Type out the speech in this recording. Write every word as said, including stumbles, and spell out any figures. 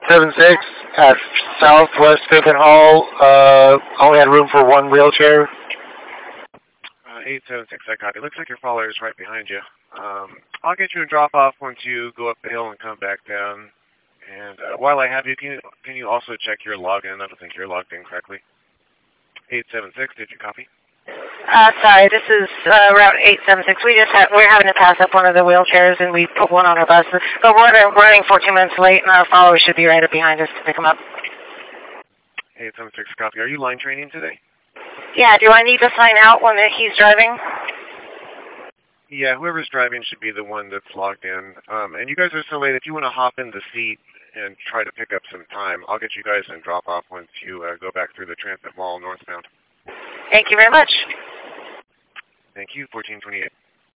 seven six at Southwest Fifth and Hall. Uh, only had room for one wheelchair. Uh, eight seven six, I copy. Looks like your follower is right behind you. Um, I'll get you a drop off once you go up the hill and come back down. And uh, while I have you, can you can you also check your login? I don't think you're logged in correctly. eight seven six, did you copy? Uh, sorry, this is uh, Route eight seven six. We just ha- we're having to pass up one of the wheelchairs, and we put one on our bus. But we're running fourteen minutes late, and our followers should be right up behind us to pick them up. eight seven six, copy. Are you line training today? Yeah, do I need to sign out when he's driving? Yeah, whoever's driving should be the one that's logged in. Um, and you guys are so late, if you want to hop in the seat and try to pick up some time, I'll get you guys in drop off once you uh, go back through the Transit Mall northbound. Thank you very much. Thank you, fourteen twenty-eight.